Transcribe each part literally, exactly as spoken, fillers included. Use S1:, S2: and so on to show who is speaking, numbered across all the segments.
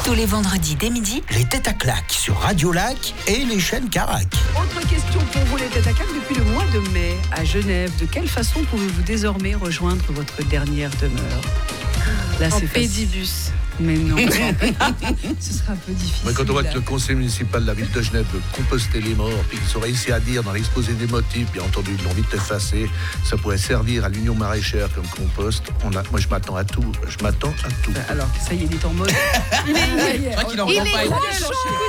S1: Tous les vendredis dès midi,
S2: Les têtes à claques sur Radio Lac et les chaînes Carac.
S3: Autre question pour vous les têtes à claques. Depuis le mois de mai à Genève, de quelle façon pouvez-vous désormais rejoindre votre dernière demeure? Là,
S4: En
S3: c'est facile.
S4: pédibus.
S3: Mais non, ce sera un peu difficile.
S5: Mais quand on voit que le conseil municipal de la ville de Genève veut composter les morts, puis qu'ils ont réussi à dire dans l'exposé des motifs, bien entendu, ils l'ont vite effacé, ça pourrait servir à l'Union maraîchère comme compost. On a, moi, je m'attends à tout. Je m'attends à tout.
S3: Alors, ça y est, il est en mode. Il est,
S4: Il est
S3: Gronchon.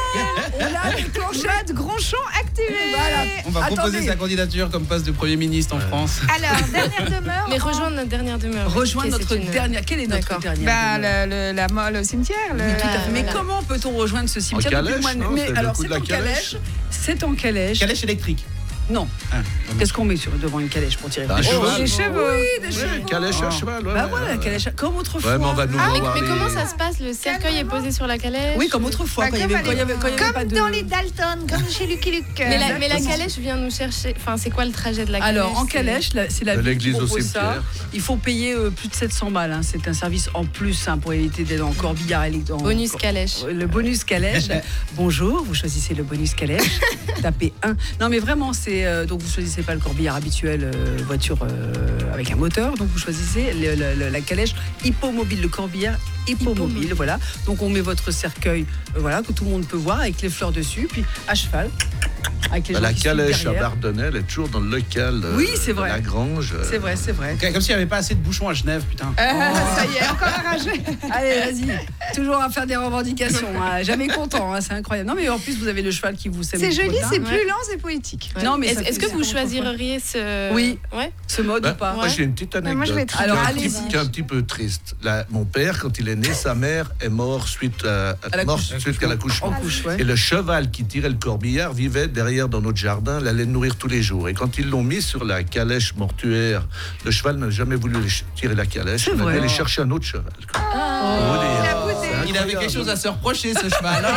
S3: On a les clochettes Gronchon activées. Voilà.
S6: On va
S3: Attendez.
S6: proposer sa candidature comme poste de Premier ministre en France.
S7: Alors, dernière demeure.
S4: Mais rejoindre notre dernière demeure.
S3: Rejoindre
S4: Ok,
S3: notre
S4: c'est une-
S3: dernière. Quelle est notre
S4: D'accord.
S3: dernière
S7: Bah,
S3: demeure?
S7: le, le- la molle au cimetière. Le...
S3: Oui, tout à fait. Mais
S4: Voilà.
S3: comment peut-on rejoindre ce cimetière
S5: En
S3: depuis le mois de
S5: calèche,
S3: mai?
S5: non? C'est le
S3: Alors,
S5: coup
S3: c'est
S5: de la
S3: en calèche.
S5: calèche.
S3: C'est en calèche.
S6: Calèche électrique.
S3: Non.
S6: Ah,
S3: Qu'est-ce qu'on met sur, devant une calèche pour tirer
S5: Un
S3: des
S5: cheval.
S7: Des chevaux.
S3: Oui, des
S5: Ouais,
S3: chevaux.
S5: calèche à cheval, ouais.
S3: Bah
S5: ouais,
S3: voilà, la
S5: ouais.
S3: calèche. Comme autrefois.
S5: Ouais, mais on va nous
S4: Ah, mais,
S5: voir
S4: mais
S5: les-
S4: comment ça se passe? Le cercueil est posé sur la calèche?
S3: Oui, comme autrefois.
S7: Bah,
S3: quand il y
S7: comme
S3: avait, quand il y avait, quand il y avait
S7: Comme
S3: pas de...
S7: dans les Dalton, comme chez Lucky Luke.
S4: Mais la, mais la calèche vient nous chercher. Enfin, c'est quoi le trajet de la calèche?
S3: Alors, en
S4: C'est-
S3: calèche, la- c'est la
S5: De
S3: ville qui
S5: l'église au
S3: propose ça.
S5: cimetière.
S3: Il faut payer euh, plus de sept cents balles. Hein. C'est un service en plus hein, pour éviter d'être en corbillard. électron-
S4: Bonus calèche.
S3: Le bonus calèche. Bonjour, vous choisissez le bonus calèche. Tapez un. Non, mais vraiment, c'est euh, donc vous choisissez pas le corbillard habituel, euh, voiture euh, avec un moteur. Donc vous choisissez le- le- le- la calèche hippomobile, le corbillard hippomobile.
S4: Hippomobile.
S3: Voilà. Donc on met votre cercueil, euh, voilà, que tout le monde peut voir avec les fleurs dessus, puis à cheval. Avec les
S5: Bah,
S3: gens
S5: la
S3: qui suivent
S5: calèche à
S3: derrière.
S5: Bardonnay, elle est toujours dans le local de,
S3: Oui, c'est vrai.
S5: de la Grange. euh,
S3: C'est vrai, c'est vrai.
S6: Ok, comme s'il n'y avait pas assez de bouchons à Genève, putain.
S7: Euh, Ça y est, encore un rageux.
S3: Allez, vas-y. Toujours à faire des revendications. hein. Jamais content, hein, c'est incroyable. Non, mais en plus, vous avez le cheval qui vous sème.
S7: C'est
S3: le
S7: joli,
S3: crottin.
S7: c'est
S4: Ouais.
S7: plus lent, c'est poétique.
S4: Ouais.
S3: Non, mais
S4: est-ce
S3: ça
S4: est-ce
S3: fait-
S4: que
S3: c'est
S4: vous
S3: comme
S4: choisiriez ce.
S3: Oui.
S4: Ouais.
S3: Ce mode
S5: Bah,
S3: ou pas?
S5: moi, j'ai une petite anecdote
S7: moi, je vais être-
S5: qui est
S3: Alors,
S5: un
S3: allez-y.
S5: petit- qui est un petit peu triste. Là, mon père, quand il est né, sa mère est morte suite à,
S3: À
S5: morte
S3: l'accouchement.
S5: suite à l'accouchement.
S3: En couche, ouais.
S5: Et le cheval qui tirait le corbillard vivait derrière dans notre jardin, il allait le nourrir tous les jours. Et quand ils l'ont mis sur la calèche mortuaire, le cheval n'a jamais voulu les ch- tirer la calèche.
S3: C'est
S5: Il a
S3: vrai.
S5: dû aller chercher un autre cheval. quoi.
S3: Oh.
S5: Pour vous dire.
S7: Il a
S5: C'est
S7: boudé.
S6: Il avait
S5: incroyable.
S6: quelque chose à se reprocher, ce cheval.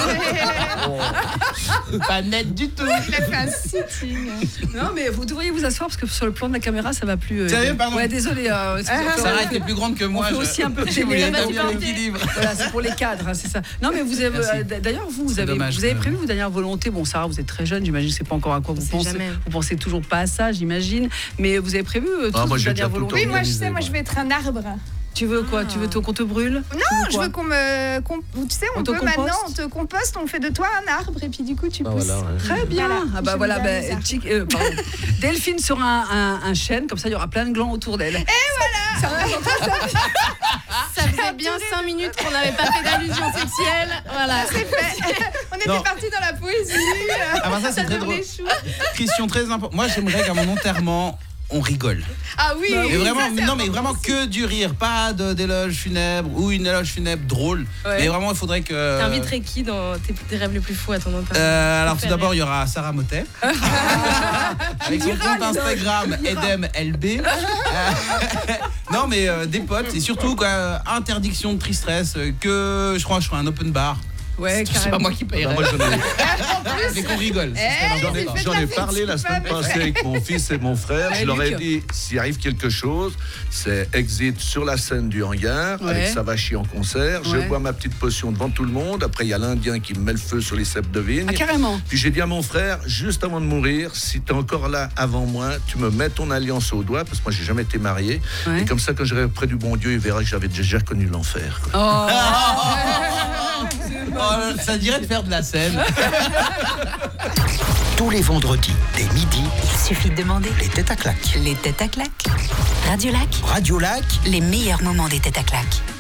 S6: hein. Pas net du tout.
S7: Il a fait un sitting.
S3: Non, mais vous devriez vous asseoir parce que sur le plan de la caméra, ça va plus. euh,
S6: Sérieux,
S3: dé-
S6: pardon.
S3: Ouais, désolé. euh, excusez-moi.
S6: Sarah était plus grande que moi.
S3: fait
S6: je-
S3: aussi un peu
S6: Je voulais
S3: télé.
S6: établir
S4: Vas-y,
S6: l'équilibre.
S3: Voilà, c'est pour les cadres, hein, c'est ça. Non, mais vous avez.
S6: Merci.
S3: euh, D'ailleurs, vous, vous
S6: C'est
S3: avez,
S6: dommage,
S3: vous avez
S6: quand
S3: prévu vos dernières volontés. Bon, Sarah, vous êtes très jeune, j'imagine que c'est pas encore à quoi vous
S4: sait
S3: pensez.
S4: jamais.
S3: Vous pensez toujours pas à ça, j'imagine. Mais vous avez prévu euh, toutes
S5: Ah, moi,
S3: vos
S5: j'ai
S3: dernières
S5: déjà tout
S3: volontés.
S7: Oui, moi je
S5: organisé,
S7: sais, moi
S5: moi.
S7: je vais être un arbre.
S3: Tu veux quoi? Tu veux qu'on te brûle?
S7: Non, je veux qu'on me. qu'on- Tu sais, on,
S3: On te
S7: peut
S3: composte
S7: maintenant, on te composte, on fait de toi un arbre et puis du coup tu
S5: Ah,
S7: pousses.
S5: voilà, ouais.
S3: Très bien.
S7: Voilà,
S3: Ah bah
S7: j'aime
S3: voilà,
S7: bien
S3: bah,
S7: les arbres.
S3: Chic- euh, pardon. Delphine sera un, un, un chêne, comme ça il y aura plein de glands autour d'elle. Et voilà.
S4: Ça faisait bien cinq minutes qu'on n'avait pas fait d'allusion sexuelle. Voilà.
S7: C'est fait. On était
S6: Non.
S7: parti dans la poésie.
S6: Ah bah ça, c'est très drôle.
S7: devenait chou.
S6: Question très importante. Moi, j'aimerais qu'à mon enterrement, on rigole.
S7: Ah oui,
S6: Mais
S7: oui,
S6: vraiment,
S7: ça, c'est
S6: non, mais
S7: important
S6: vraiment
S7: aussi.
S6: que du rire, pas de- d'éloge funèbre ou une éloge funèbre drôle.
S3: Ouais.
S6: Mais vraiment, il faudrait que.
S4: T'inviterais qui dans tes, tes rêves les plus fous à ton enterrement?
S6: Euh, alors
S4: Fais
S6: tout d'abord,
S4: rire.
S6: il y aura Sarah Motet avec son compte Instagram EdemLB. Euh, non mais euh, des potes et surtout quoi, interdiction de tristesse, euh, que je crois que je ferai un open bar.
S3: Ouais,
S6: C'est pas
S3: carrément.
S6: moi qui
S5: Non,
S6: payerai,
S5: moi, j'en ai,
S6: mais qu'on rigole. ce
S7: Eh,
S6: serait
S5: j'en ai-
S7: c'est fait de
S5: j'en
S7: la
S5: ai
S7: fête,
S5: parlé la
S7: c'est
S5: semaine
S7: pas
S5: passée
S7: vrai.
S5: avec mon fils et mon frère.
S3: Ouais,
S5: Je leur ai
S3: Luc.
S5: dit, s'il arrive quelque chose, c'est exit sur la scène du hangar
S3: Ouais.
S5: avec Savachi en concert. Je
S3: Ouais.
S5: bois ma petite potion devant tout le monde. Après, il y a l'Indien qui me met le feu sur les cèpes de vigne.
S3: Ah, carrément.
S5: Puis j'ai dit à mon frère, juste avant de mourir, si t'es encore là avant moi, tu me mets ton alliance au doigt, parce que moi j'ai jamais été marié.
S3: Ouais.
S5: Et comme ça, quand j'irai près du bon Dieu, il verra que j'avais déjà connu l'enfer.
S3: Oh.
S6: Oh, ça dirait de faire de la scène.
S2: Tous les vendredis, dès midi,
S1: il suffit de demander.
S2: les têtes à claques.
S1: Les têtes à claques. Radio Lac,
S2: Radio Lac
S1: les meilleurs moments des têtes à claques.